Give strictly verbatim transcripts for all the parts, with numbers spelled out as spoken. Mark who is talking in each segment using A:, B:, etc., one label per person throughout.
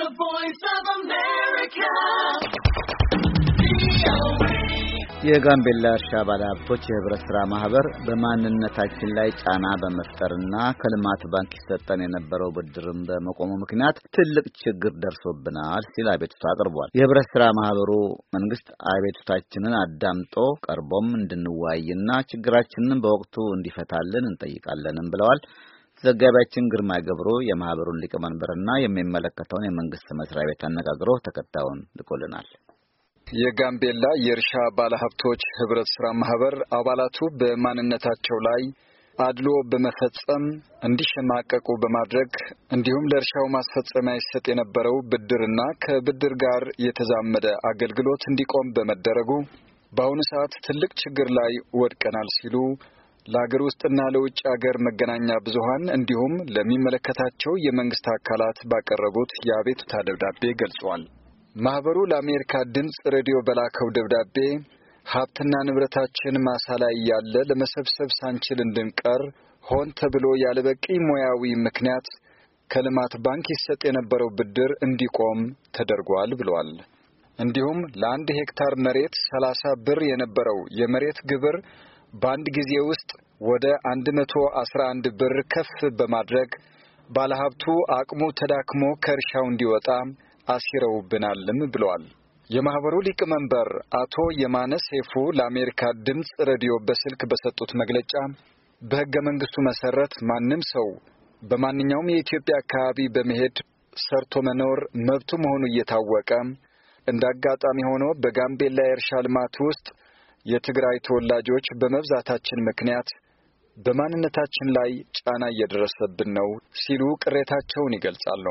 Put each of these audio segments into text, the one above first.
A: The Voice of America.
B: የጋምቤላ እርሻ ባለሀብቶች የህብረት ሥራ ማህበር በማንነታችን ላይ ጫና በመፍጠርና ከልማት ባንክ ይሰጠን የነበረው ብድርም በመቆሙ ምክንያት ትልቅ ችግር ደርሶብናል ሲል አቤቱታ አቅርቧል። የህብረት ሥራ ማህበሩ መንግስት አቤቱታችንን አዳምጦ ቀርቦም እንድንወያይና ችግራችንን በወቅቱ እንዲፈታልን እንጠይቃለንም ብለዋል። ዘጋቢያችን ግርማ ገብሩ የማህበሩን ሊቀመንበርና የሚመለከተውን የመንግስት መስሪያ ቤት አነጋግሮ ተከታዩን ልኮልናል።
C: የጋምቤላ የእርሻ ባለሀብቶች ህብረት ሥራ ማህበር አባላቱ በማንነታቸው ላይ አድሎ በመፈጸም እንዲሸማቀቁ በማድረግ እንዲሁም ለእርሻው ማስፈጸሚያ ይሰጥ የነበረው ብድርና ከብድር ጋር የተዛመደ አገልግሎት እንዲቆም በመደረጉ በአሁኑ ሰዓት ትልቅ ችግር ላይ ወድቀናል ሲሉ ለሀገር ውስጥና ለውጭ ሀገር መገናኛ ብዙሃን እንዲሁም ለሚመለከታቸው የመንግስት አካላት ባቀረቡት የአቤቱታ ደብዳቤ ገልጸዋል። ማህበሩ ለአሜሪካ ድምጽ ሬዲዮ በላከው ደብዳቤ ሀብትና ንብረታችን ማሳ ላይ ያለ ለመሰብሰብ ሳንችል እንድንቀር ሆን ተብሎ ያለበቂ ሙያዊ ምክንያት ከልማት ባንክ ይሰጥ የነበረው ብድር እንዲቆም ተደርጓል ብለዋል። እንዲሁም ለአንድ ሄክታር መሬት ሰላሳ ብር የነበረው የመሬት ግብር በአንድ ጊዜ ውስጥ ወደ አንድ መቶ አስራ አንድ ብር ከፍ በማድረግ ባለሀብቱ አቅሙ ተዳክሞ ከእርሻው እንዲወጣ አሲረውብናልም ብለዋል። የማህበሩ ሊቀመንበር አቶ የማነ ሰይፉ ለአሜሪካ ድምጽ ሬዲዮ በስልክ በሰጡት መግለጫ በሕገ መንግስቱ መሰረት ማንም ሰው በማንኛውም የኢትዮጵያ አካባቢ በመሄድ ሰርቶ መኖር መብቱ መሆኑ እየታወቀ እንዳጋጣሚ ሆኖ በጋምቤላ የእርሻ ልማት ውስጥ የትግራይ ተወላጆች በመብዛታችን ምክንያት በማንነታችን ላይ ጫና እየደረሰብን ነው ሲሉ ቅሬታቸውን ይገልጻሉ።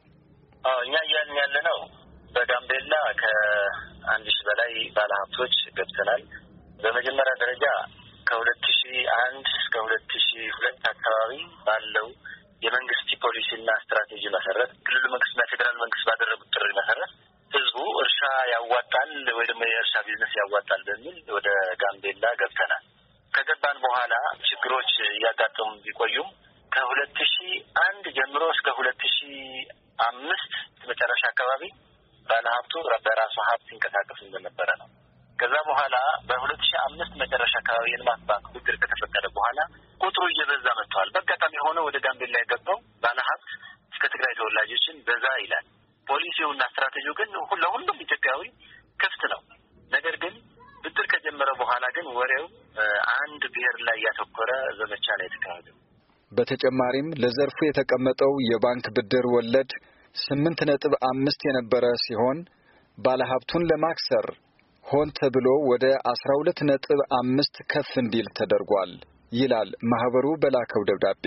D: አዎ እኛ እያልን ያለነው በጋምቤላ ከአንድ ሺህ በላይ ባለሀብቶች ገብተናል። በመጀመሪያ ደረጃ ከሁለት ሺህ አንድ እስከ ሁለት ሺህ ሁለት አካባቢ ባለው የመንግስት ፖሊሲና ስትራቴጂ መሰረት ክልሉ መንግስትና ፌዴራል መንግስት ባደረጉት ጥሪ መሰረት ህዝቡ እርሻ ያዋጣል ወይ ደግሞ የእርሻ ቢዝነስ ያዋጣል በሚል ወደ ጋምቤላ ገብተናል። ከገባን በኋላ ችግሮች እያጋጠሙ ቢቆዩም ከሁለት ሺህ አንድ ጀምሮ እስከ ሁለት ሺህ አምስት መጨረሻ አካባቢ ባለሀብቱ በራሱ ሀብት ሲንቀሳቀስ እንደነበረ ነው። ከዛ በኋላ በሁለት ሺህ አምስት መጨረሻ አካባቢ የልማት ባንክ ብድር ከተፈቀደ በኋላ ቁጥሩ እየበዛ መጥቷል። በአጋጣሚ ሆኖ ወደ ጋምቤላ የገባው ባለሀብት እስከ ትግራይ ተወላጆችን በዛ ይላል። ፖሊሲውና ስትራቴጂው ግን ለሁሉም ኢትዮጵያዊ ክፍት ነው። ነገር ግን ብድር ከጀመረ በኋላ ግን ወሬው አንድ ብሔር ላይ ያተኮረ ዘመቻ ነው የተካሄደው።
C: በተጨማሪም ለዘርፉ የተቀመጠው የባንክ ብድር ወለድ ስምንት ነጥብ አምስት የነበረ ሲሆን ባለሀብቱን ለማክሰር ሆን ተብሎ ወደ አስራ ሁለት ነጥብ አምስት ከፍ እንዲል ተደርጓል ይላል ማህበሩ በላከው ደብዳቤ።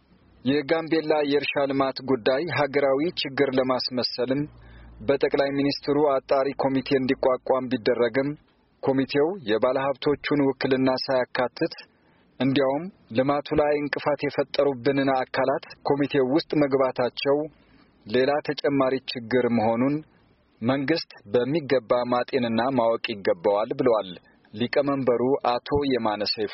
C: የጋምቤላ የእርሻ ልማት ጉዳይ ሀገራዊ ችግር ለማስመሰልም በጠቅላይ ሚኒስትሩ አጣሪ ኮሚቴ እንዲቋቋም ቢደረግም ኮሚቴው የባለሀብቶቹን ውክልና ሳያካትት እንዲያውም ልማቱ ላይ እንቅፋት የፈጠሩብንን አካላት ኮሚቴው ውስጥ መግባታቸው ሌላ ተጨማሪ ችግር መሆኑን መንግስት በሚገባ ማጤንና ማወቅ ይገባዋል ብለዋል ሊቀመንበሩ አቶ የማነ ሰይፉ።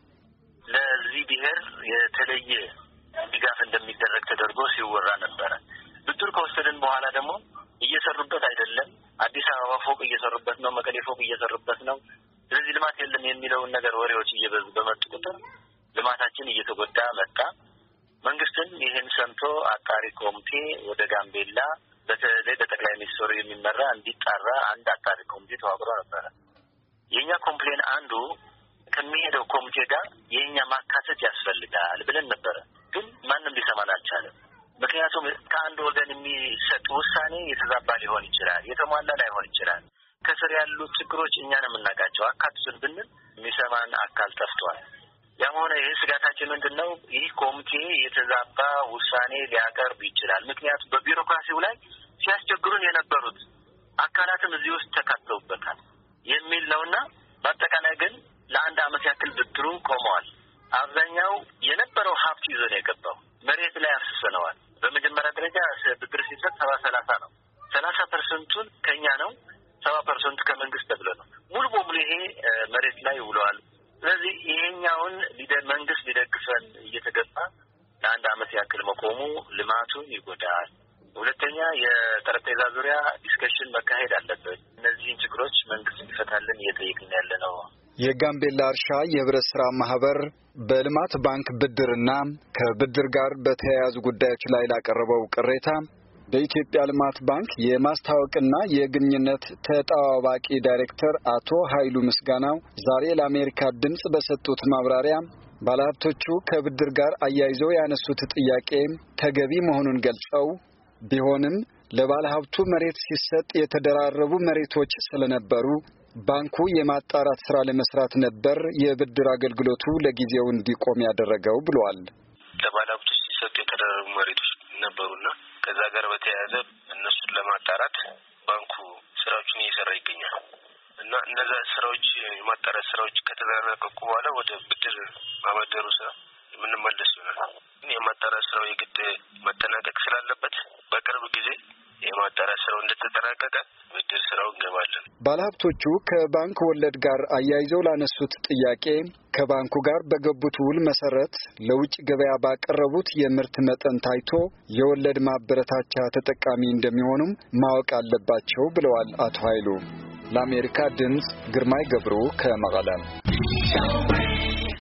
D: ለዚህ ብሔር የተለየ ድጋፍ እንደሚደረግ ተደርጎ ሲወራ ነበረ። ብድር ከወሰድን በኋላ ደግሞ እየሰሩበት አይደለም፣ አዲስ አበባ ፎቅ እየሰሩበት ነው፣ መቀሌ ፎቅ እየሰሩበት ነው፣ ስለዚህ ልማት የለም የሚለውን ነገር ወሬዎች እየበዙ በመጡ ቁጥር ልማታችን እየተጎዳ መጣ። መንግስትን ይህን ሰምቶ አጣሪ ኮሚቴ ወደ ጋምቤላ በተለይ በጠቅላይ ሚኒስትሩ የሚመራ እንዲጣራ አንድ አጣሪ ኮሚቴ ተዋቅሮ ነበረ። የኛ ኮምፕሌን አንዱ ከሚሄደው ኮሚቴ ጋር የኛ ማካተት ያስፈልጋል ብለን ነበረ። ግን ማንም ሊሰማን አልቻለም። ምክንያቱም ከአንድ ወገን የሚሰጥ ውሳኔ የተዛባ ሊሆን ይችላል፣ የተሟላ ላይሆን ይችላል። ከስር ያሉ ችግሮች እኛን የምናውቃቸው አካትቱን ብንል የሚሰማን አካል ጠፍቷል። ያም ሆነ ይህ ስጋታችን ምንድነው? ይህ ኮሚቴ የተዛባ ውሳኔ ሊያቀርብ ይችላል። ምክንያቱም በቢሮክራሲው ላይ ሲያስቸግሩን የነበሩት አካላትም እዚህ ውስጥ ተካተውበታል የሚል ነውና በአጠቃላይ ግን ለአንድ አመት ያክል ብድሩ ቆመዋል። አብዛኛው የነበረው ሀብት ይዞ ነው የገባው። መሬት ላይ አፍስሰነዋል። በመጀመሪያ ደረጃ ብድር ሲሰጥ ሰባ ሰላሳ ነው። ሰላሳ ፐርሰንቱን ከኛ ነው፣ ሰባ ፐርሰንቱ ከመንግስት ተብሎ ነው። ሙሉ በሙሉ ይሄ መሬት ላይ ውለዋል። ስለዚህ ይሄኛውን መንግስት ሊደግፈን እየተገባ ለአንድ አመት ያክል መቆሙ ልማቱን ይጎዳል። ሁለተኛ የጠረጴዛ ዙሪያ ዲስከሽን መካሄድ አለበት። እነዚህን ችግሮች መንግስት እንዲፈታልን እየጠየቅን ያለነው።
C: የጋምቤላ እርሻ የህብረት ስራ ማህበር በልማት ባንክ ብድርና ከብድር ጋር በተያያዙ ጉዳዮች ላይ ላቀረበው ቅሬታ በኢትዮጵያ ልማት ባንክ የማስታወቅና የግንኙነት ተጠባባቂ ዳይሬክተር አቶ ኃይሉ ምስጋናው ዛሬ ለአሜሪካ ድምጽ በሰጡት ማብራሪያ ባለሀብቶቹ ከብድር ጋር አያይዘው ያነሱት ጥያቄ ተገቢ መሆኑን ገልጸው ቢሆንም ለባለሀብቱ መሬት ሲሰጥ የተደራረቡ መሬቶች ስለነበሩ ባንኩ የማጣራት ስራ ለመስራት ነበር የብድር አገልግሎቱ ለጊዜው እንዲቆም ያደረገው ብለዋል።
D: ለባለሀብቱ ሲሰጥ የተደራረቡ መሬቶች ነበሩና ከዛ ጋር በተያያዘ እነሱን ለማጣራት ባንኩ ስራዎችን እየሰራ ይገኛል እና እነዛ ስራዎች የማጣራት ስራዎች ከተጠናቀቁ በኋላ ወደ ብድር ማበደሩ ስራ የምንመለስ ይሆናል። የማጣራት ስራው የግድ መጠናቀቅ ስላለበት በቅርብ ጊዜ የማጣራት ስራው እንደተጠናቀቀ ብድር ስራው እንገባለን።
C: ባለሀብቶቹ ከባንክ ወለድ ጋር አያይዘው ላነሱት ጥያቄ ከባንኩ ጋር በገቡት ውል መሰረት ለውጭ ገበያ ባቀረቡት የምርት መጠን ታይቶ የወለድ ማበረታቻ ተጠቃሚ እንደሚሆኑም ማወቅ አለባቸው ብለዋል አቶ ኃይሉ። ለአሜሪካ ድምጽ ግርማይ ገብሩ ከመቀለ።